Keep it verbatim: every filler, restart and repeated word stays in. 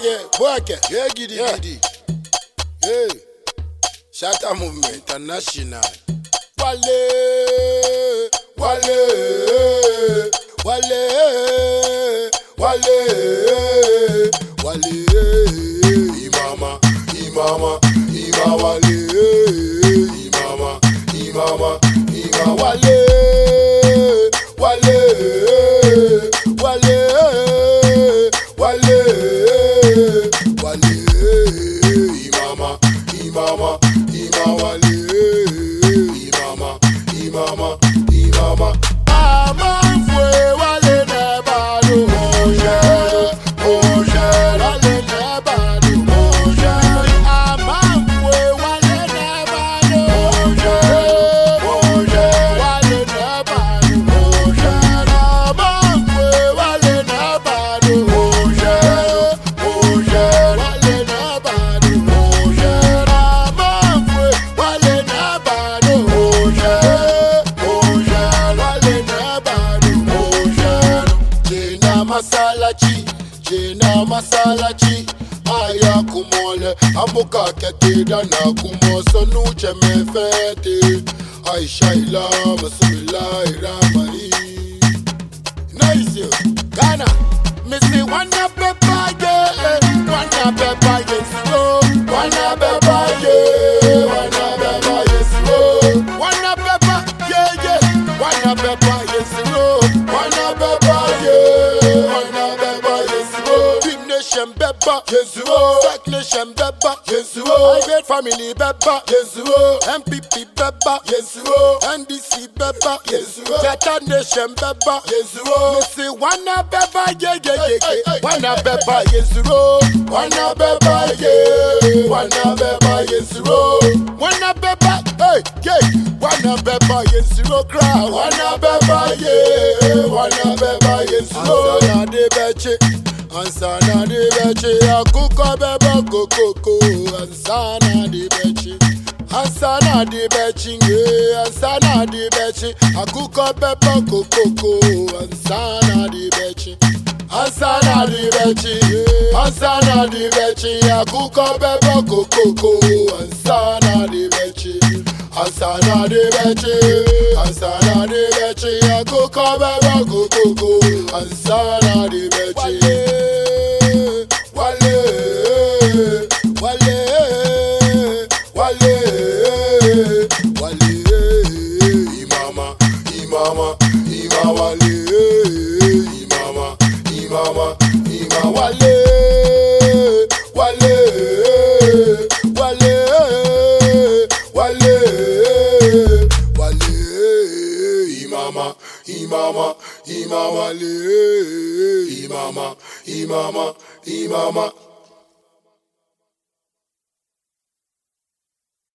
Boage, boage, yeah, giddy, giddy. Yeah. Shatta Movement International. Wale, wale, wale, wale, wale. Imama, imama, ima wale. Imama, imama, ima wale, wale, wale, wale, wale. Imama, imama, ima wale. Imama, imama, imama. Ama fwe wale nebado. Oje, oje, wale nebado. Oje, ama fwe wale nebado. Oje, oje, wale nebado. Oje, ama fwe wale nebado. Oje, oje, wale nebado. Oje, ama fwe wale nebado. Oje, oje, wale nebado. Oje, jena masalachi, jena masalachi. Aya kumole, amuka kete dana kumo sonu cheme fete. Aisha ila bismillahirrahmanirrahim. Nice you, Ghana. Me say wanna pepper yeah, wanna pepper yes slow, wanna pepper yeah, wanna pepper yes slow, wanna pepper yeah yeah, wanna pepper yes slow, wanna pepper yeah, wanna pepper yes slow. Dream Nation pepper yes slow, Sack Nation pepper yes slow, I get family pepper yes slow, M P P pepper yes slow, N D C pepper yes slow, Tata Nation pepper yes slow. Me say wanna pepper yeah yeah yeah yeah, wanna pepper yes slow, wanna pepper yeah, wanna pepper yes slow, wanna pepper hey yeah, wanna pepper yes slow crowd, wanna pepper yeah, wanna pepper yes slow. Ansana de beche, ansana de beche, akuko beba kokoko, ansana de beche. Ansana di bechinge, ansana di bechi, akuko pepa kokoko, ansana di bechi, ansana di bechi, ansana di bechi, akuko pepa kokoko, ansana di bechi, ansana di bechi, ansana di bechi, akuko pepa kokoko, ansana di bechi. Wale, wale, wale. Wale, imama, imama, ima wale, imama, imama, ima wale, wale, wale, wale, wale, imama, imama, ima wale, imama, imama, imama.